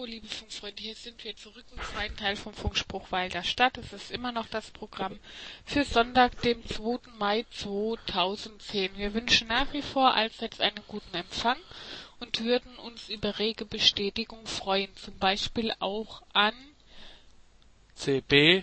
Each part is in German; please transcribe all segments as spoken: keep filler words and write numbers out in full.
Hallo, liebe Funkfreunde, hier sind wir zurück im zweiten Teil vom Funkspruch Weil der Stadt. Es ist immer noch das Programm für Sonntag, dem zweiten Mai zweitausendzehn. Wir wünschen nach wie vor allseits einen guten Empfang und würden uns über rege Bestätigung freuen, zum Beispiel auch an c b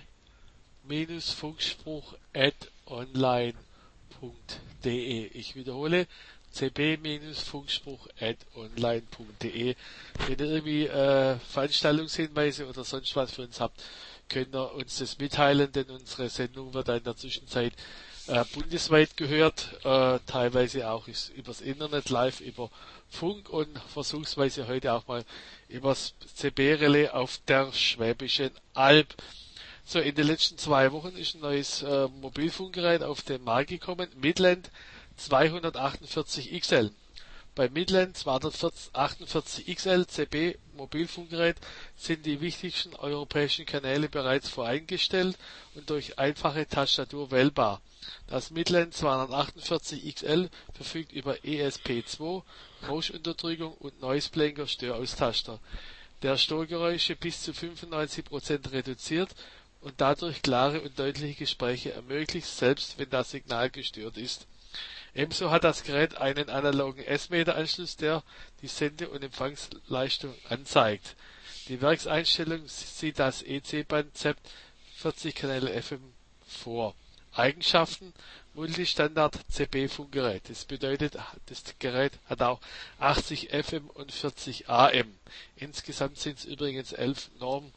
Funkspruch at online punkt de. Ich wiederhole, c b Funkspruch at online punkt de. Wenn ihr irgendwie äh, Veranstaltungshinweise oder sonst was für uns habt, könnt ihr uns das mitteilen, denn unsere Sendung wird in der Zwischenzeit äh, bundesweit gehört, äh, teilweise auch ist übers Internet live, über Funk und versuchsweise heute auch mal übers C B-Relais auf der Schwäbischen Alb. So, in den letzten zwei Wochen ist ein neues äh, Mobilfunkgerät auf den Markt gekommen, Midland zweihundertachtundvierzig X L. Bei Midland zweihundertachtundvierzig X L C B Mobilfunkgerät sind die wichtigsten europäischen Kanäle bereits voreingestellt und durch einfache Tastatur wählbar. Das Midland zweihundertachtundvierzig X L verfügt über E S P zwei, Rauschunterdrückung und Noiseblanker Störaustaster, der Störgeräusche bis zu fünfundneunzig Prozent reduziert und dadurch klare und deutliche Gespräche ermöglicht, selbst wenn das Signal gestört ist. Ebenso hat das Gerät einen analogen S-Meter-Anschluss, der die Sende- und Empfangsleistung anzeigt. Die Werkseinstellung sieht das E C-Band-Z E P vierzig Kanäle F M vor. Eigenschaften: Multistandard C B-Funkgerät. Das bedeutet, das Gerät hat auch achtzig F M und vierzig A M. Insgesamt sind es übrigens elf Norm,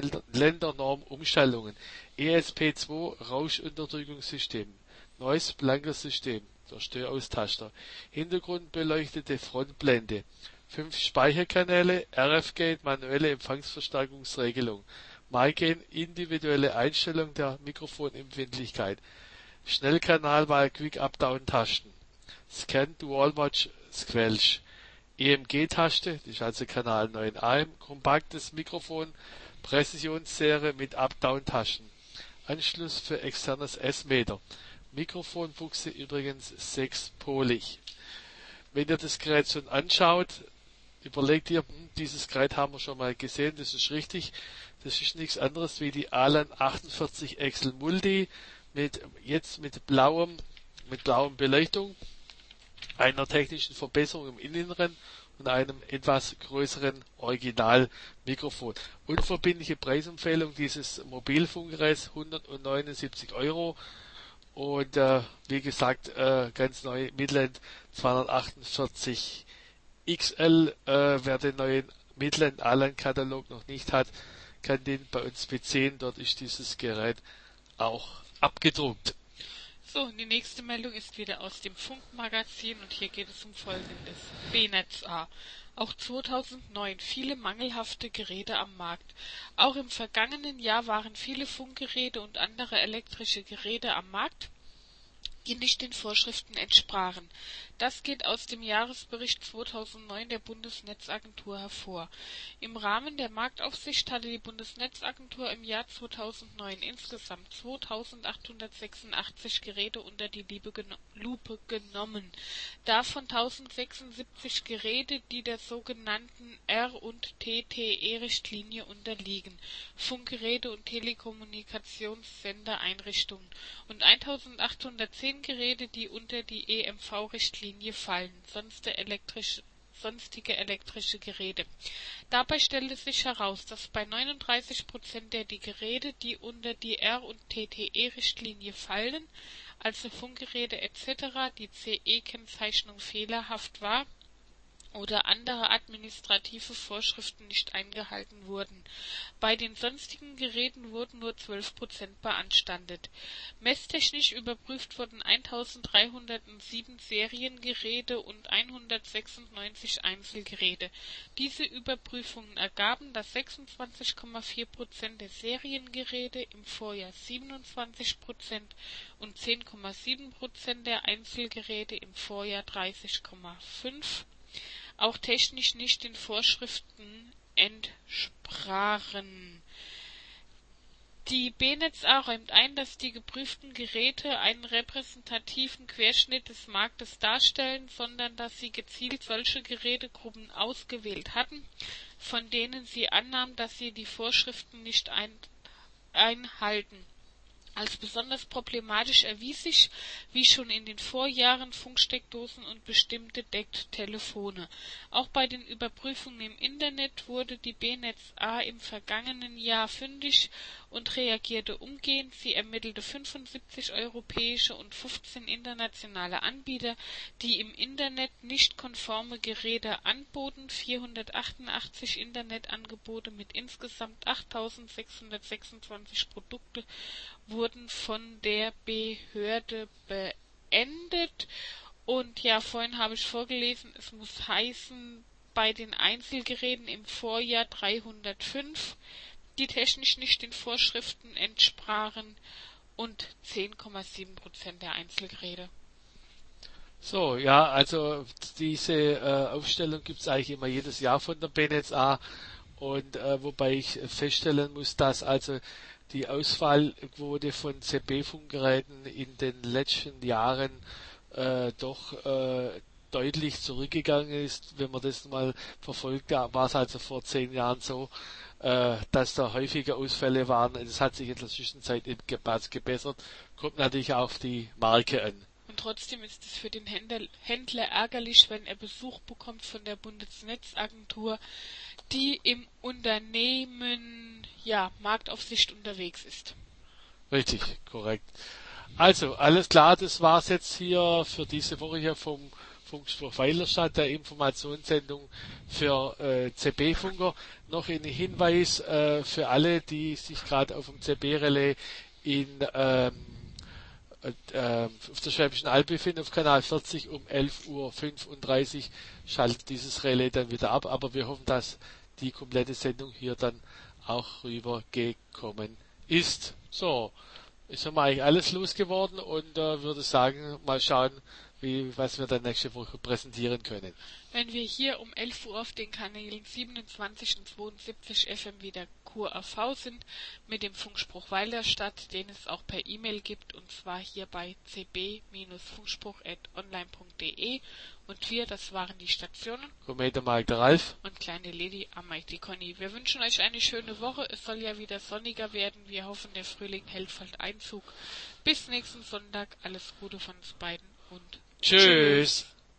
Ländernorm-Umstellungen. E S P zwei Rauschunterdrückungssystem. Neues blankes System. Der Störaustaster. Hintergrundbeleuchtete Frontblende. fünf Speicherkanäle, R F-Gate, manuelle Empfangsverstärkungsregelung. MyGain, individuelle Einstellung der Mikrofonempfindlichkeit. Schnellkanalwahl, Quick-Up-Down-Tasten. Scan, Dual-Watch, Squelch. E M G-Taste, das ist also Kanal neun A M. Kompaktes Mikrofon, Präzisionsserie mit Up-Down-Tasten. Anschluss für externes S-Meter. Mikrofonbuchse übrigens sechspolig. Wenn ihr das Gerät schon anschaut, überlegt ihr, hm, dieses Gerät haben wir schon mal gesehen, das ist richtig. Das ist nichts anderes wie die Alan achtundvierzig X L Multi mit jetzt mit blauem, mit blauem Beleuchtung, einer technischen Verbesserung im Innenraum und einem etwas größeren Originalmikrofon. Unverbindliche Preisempfehlung dieses Mobilfunkgeräts hundertneunundsiebzig Euro. Und äh, wie gesagt, äh, ganz neu Midland zweihundertachtundvierzig X L. Äh, wer den neuen Midland Alan Katalog noch nicht hat, kann den bei uns beziehen. Dort ist dieses Gerät auch abgedruckt. So, die nächste Meldung ist wieder aus dem Funkmagazin und hier geht es um Folgendes. B-Netz A. Auch zweitausendneun viele mangelhafte Geräte am Markt. Auch im vergangenen Jahr waren viele Funkgeräte und andere elektrische Geräte am Markt, die nicht den Vorschriften entsprachen. Das geht aus dem Jahresbericht zweitausendneun der Bundesnetzagentur hervor. Im Rahmen der Marktaufsicht hatte die Bundesnetzagentur im Jahr zweitausendneun insgesamt zweitausendachthundertsechsundachtzig Geräte unter die Lupe genommen. Davon tausendsechsundsiebzig Geräte, die der sogenannten R- und T T E-Richtlinie unterliegen, Funkgeräte und Telekommunikationssendereinrichtungen, und eintausendachthundertzehn Geräte, die unter die E M V-Richtlinie fallen, sonst elektrische, sonstige elektrische Geräte. Dabei stellte sich heraus, dass bei neununddreißig Prozent der die Geräte, die unter die R- und T T E-Richtlinie fallen, also Funkgeräte et cetera, die C E-Kennzeichnung fehlerhaft war oder andere administrative Vorschriften nicht eingehalten wurden. Bei den sonstigen Geräten wurden nur zwölf Prozent beanstandet. Messtechnisch überprüft wurden eintausenddreihundertsieben Seriengeräte und hundertsechsundneunzig Einzelgeräte. Diese Überprüfungen ergaben, dass sechsundzwanzig Komma vier Prozent der Seriengeräte im Vorjahr siebenundzwanzig Prozent und zehn Komma sieben Prozent der Einzelgeräte im Vorjahr dreißig Komma fünf auch technisch nicht den Vorschriften entsprachen. Die B N E T Z A räumt ein, dass die geprüften Geräte einen repräsentativen Querschnitt des Marktes darstellen, sondern dass sie gezielt solche Gerätegruppen ausgewählt hatten, von denen sie annahm, dass sie die Vorschriften nicht ein, einhalten. Als besonders problematisch erwies sich, wie schon in den Vorjahren, Funksteckdosen und bestimmte Decktelefone. Auch bei den Überprüfungen im Internet wurde die B N E T Z A im vergangenen Jahr fündig und reagierte umgehend. Sie ermittelte fünfundsiebzig europäische und fünfzehn internationale Anbieter, die im Internet nicht konforme Geräte anboten. vierhundertachtundachtzig Internetangebote mit insgesamt achttausendsechshundertsechsundzwanzig Produkte wurden von der Behörde beendet. Und ja, vorhin habe ich vorgelesen, es muss heißen, bei den Einzelgeräten im Vorjahr dreihundertfünf, die technisch nicht den Vorschriften entsprachen, und zehn Komma sieben Prozent der Einzelgeräte. So, ja, also diese äh, Aufstellung gibt es eigentlich immer jedes Jahr von der B N E T Z A, und äh, wobei ich feststellen muss, dass also die Ausfallquote von C B-Funkgeräten in den letzten Jahren äh, doch äh, deutlich zurückgegangen ist. Wenn man das mal verfolgt, da war es also vor zehn Jahren so, äh, dass da häufige Ausfälle waren. Das hat sich in der Zwischenzeit etwas gebessert. Kommt natürlich auch auf die Marke an. Und trotzdem ist es für den Händler, Händler ärgerlich, wenn er Besuch bekommt von der Bundesnetzagentur, die im Unternehmen, ja, Marktaufsicht unterwegs ist. Richtig, korrekt. Also, alles klar, das war's jetzt hier für diese Woche hier vom Funkspruch Weilerstadt, der Informationssendung für äh, C B-Funker. Noch ein Hinweis äh, für alle, die sich gerade auf dem C B-Relais in ähm, äh, auf der Schwäbischen Alb befinden, auf Kanal vierzig um elf Uhr fünfunddreißig schaltet dieses Relais dann wieder ab, aber wir hoffen, dass die komplette Sendung hier dann auch rübergekommen ist. So, ist haben wir eigentlich alles losgeworden, und äh, würde sagen, mal schauen, wie, was wir dann nächste Woche präsentieren können. Wenn wir hier um elf Uhr auf den Kanälen siebenundzwanzig und zweiundsiebzig F M wieder Q A V sind, mit dem Funkspruch Weilerstadt, den es auch per E-Mail gibt, und zwar hier bei c b Funkspruch at online punkt d e, und wir, das waren die Stationen. Kometer Mark der Ralf. Und kleine Lady Amai die Conny. Wir wünschen euch eine schöne Woche. Es soll ja wieder sonniger werden. Wir hoffen, der Frühling hält bald Einzug. Bis nächsten Sonntag. Alles Gute von uns beiden und Tschüss. Tschüss.